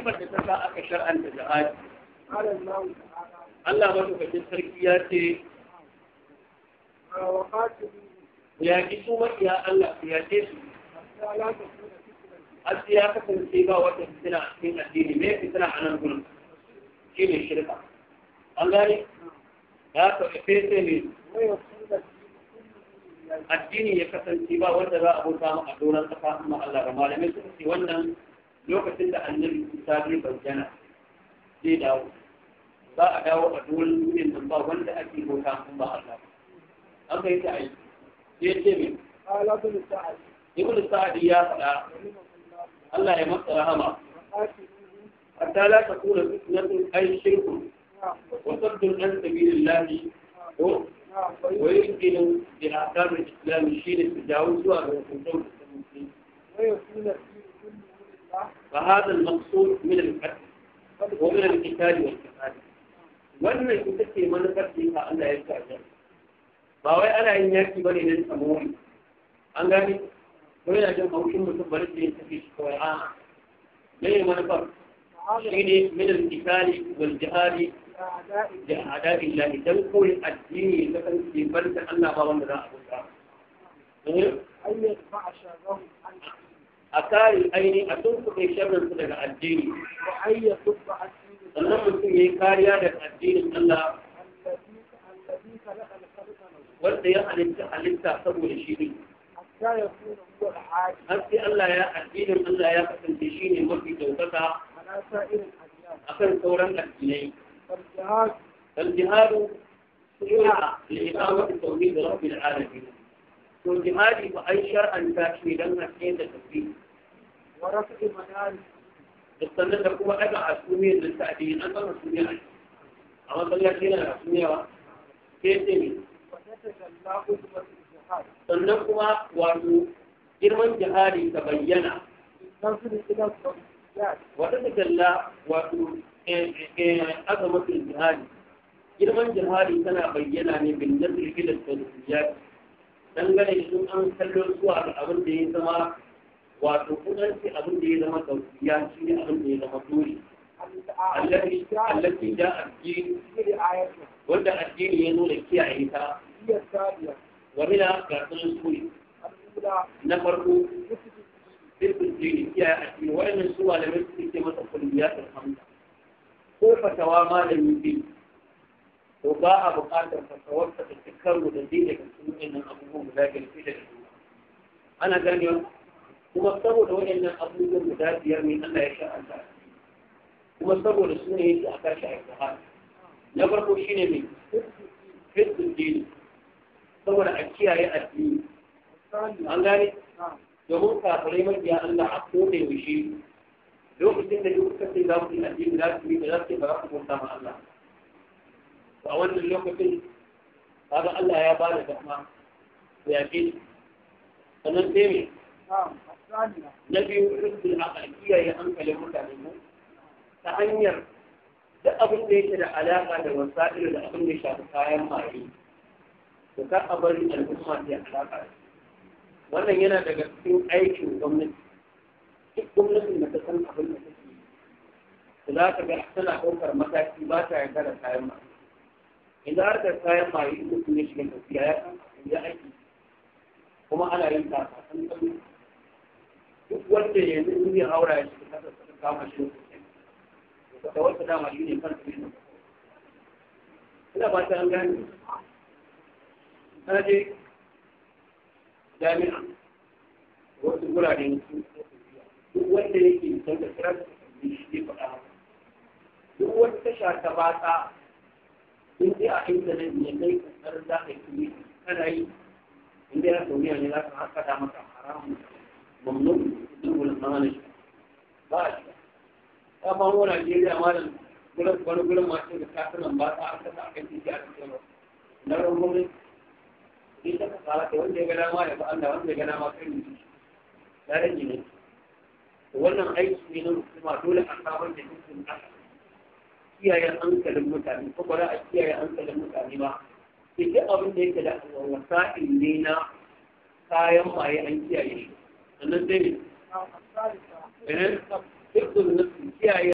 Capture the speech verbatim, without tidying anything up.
hikimar da ta sa aka shar'anta jihadi Allah madaukakin sarki ya ce ya ki su makiya Allah ya ce su Asi ya kasance ba wata fitina a cikin addini me fitina a nan gurin shi ne shirka an gane ya ka fese ne addini ya kasance ba wanda za a bauta mu a doron kasa amma Allah ga malamai suka ce wannan lokacin da annabi Isa bai bayyana zai dawo za a dawo a doron duniyar nan ba wanda ake bauta mu ba Allah an kai ta aiki sai ce me ibnu sa'ad ya faɗa Allah ya masa rahama hatta la takuna fitnatun ay shirkun wa saddun an sabilillahi wa yumkinu bi ahkam al-islam shine tajawuz wa hukum al-muslimin فهذا المقصود من القتل ومن القتال والقتال wannan ita ce manufar da Allah ya kaje ba wai ana yin yaki bane ne samuwa an gani ko yana jin haushin mutum bari da ya tafi shi kawai a ne manufar shi ne min al-qitali wal jihadi da a'da'i Allah dan koyi addini da kan ce barka Allah ba wanda za a buka eh ayyat ma'ashahu a kare aini a tun kuɗe sharrin su daga addini wa ayyatu ba'addini sannan mutum yayi kariya daga addinin Allah wanda ya halitta halitta saboda shi ne har sai Allah ya addinin Allah ya kasance shi ne mafi daukaka akan sauran addinai al-jihadu sura li-iqamati tawhid rabbil alamin to jihadi ba ai shar'anta shi dan hakke da tafi wa rafi manari sannan da kuma daga asumiyar da ta'din an san asumiya a masallaci na asumiya ke ce ne sannan kuma wato girman jihadi ta bayyana wata ta kalla wato azamatul jihadi girman jihadi tana bayyana ne bin nasir gidan tawhid dangane da sun an kallo zuwa ga abin da ya zama wato kudanci abin da ya zama tawhid shi ne abin da ya zama dole التي التي جاءت في wanda addini ya nuna kiyaye ta وهنا كاتن سوري na farko sirrin jini kiyaye addini wayannan su malamai su ke masa kulliyat alhamdu ko fatawa malamin bi to ba a buƙatar fatawar ta cikar da dai daga cikin abubuwan guda biyar sai daga ana ganewa kuma saboda wayannan abubuwan guda biyar ne Allah ya sha'anta kuma saboda su ne yake a kashi a jihar na farko shi ne mai fitin dini saboda a kiyaye addini an gane domin kafirai mafiya Allah a kone wuce lokacin da duk kasai za su yi addini za su yi da za su yi ba za su bauta ma Allah a wannan lokacin kaga Allah ya ba da dama da yaƙi sannan sai mai na biyu rikkin a kiyaye hankalin mutane mu ta hanyar da abin da yake da alaƙa da wasa'il da abin da ya shafi kayan maye to kar a bari al'umma ta alaƙa wannan yana daga cikin aikin gwamnati duk gwamnatin da ta san abin da take yi za ka ga tana ɗaukar mataki ba ta yarda da kayan maye idan harkar kayan maye mutum ya shiga tafiya ya san ya aiki kuma ana yin ta san san duk wanda yanzu in ya haura ya shiga kasa ta kama shi da wata dama shi ne kan su ne ina ba ta an gani na je jami'a wasu gurare su duk wanda yake son da kira su shi ne faɗa duk wata tasha ta batsa in dai a intanet ne kai kasar za ka yi kana yi in dai a sauriya ne za ka haka da maka haramun mamnun duk wani tsammanin ba a shi ta famo Najeriya malam gurin wani gurin masu da kasuwan ba ta aka ta akan titi a cikin na rungumin in ta kasa da wanda ya gana ma ya ba Allah wanda ya gana ma kai ne ya rage ne wannan aiki ne na hukuma dole a samar da dukkan ƙasa kiyaye hankalin mutane ko ba za a kiyaye hankalin mutane ba sai duk abin da yake da wasa'il ne na kayan maye an kiyaye shi sannan sai ne eh duk da kiyaye